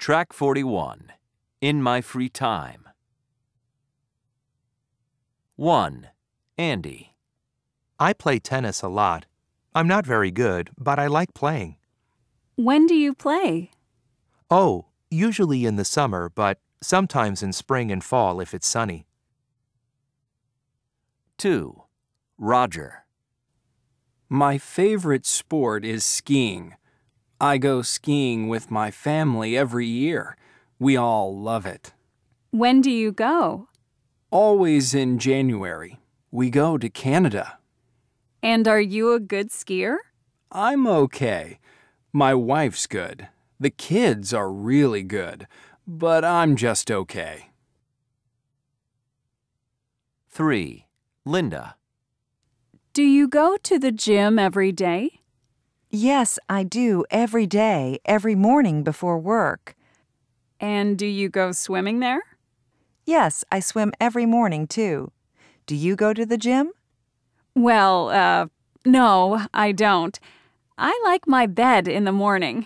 Track 41. In my free time. 1. Andy. I play tennis a lot. I'm not very good, but I like playing. When do you play? Oh, usually in the summer, but sometimes in spring and fall if it's sunny. 2. Roger. My favorite sport is skiing. I go skiing with my family every year. We all love it. When do you go? Always in January. We go to Canada. And are you a good skier? I'm okay. My wife's good. The kids are really good, but I'm just okay. 3. Linda. Do you go to the gym every day? Yes, I do every day, every morning before work. And do you go swimming there? Yes, I swim every morning too. Do you go to the gym? Well, no, I don't. I like my bed in the morning.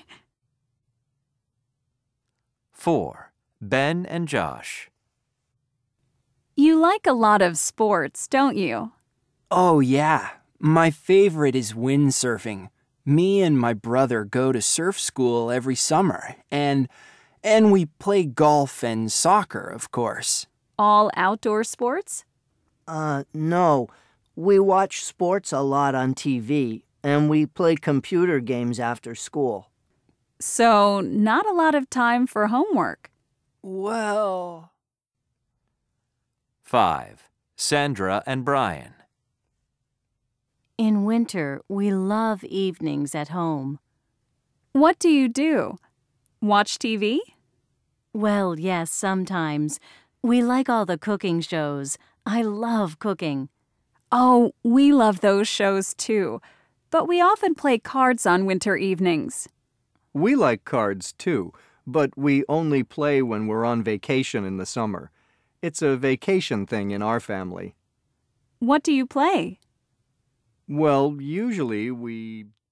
4. Ben and Josh. You like a lot of sports, don't you? Oh, yeah. My favorite is windsurfing. Me and my brother go to surf school every summer, and we play golf and soccer, of course. All outdoor sports? No. We watch sports a lot on TV, and we play computer games after school. So, not a lot of time for homework. Well... 5. Sandra and Brian. In winter, we love evenings at home. What do you do? Watch TV? Well, yes, sometimes. We like all the cooking shows. I love cooking. Oh, we love those shows too. But we often play cards on winter evenings. We like cards too, but we only play when we're on vacation in the summer. It's a vacation thing in our family. What do you play? Well, usually we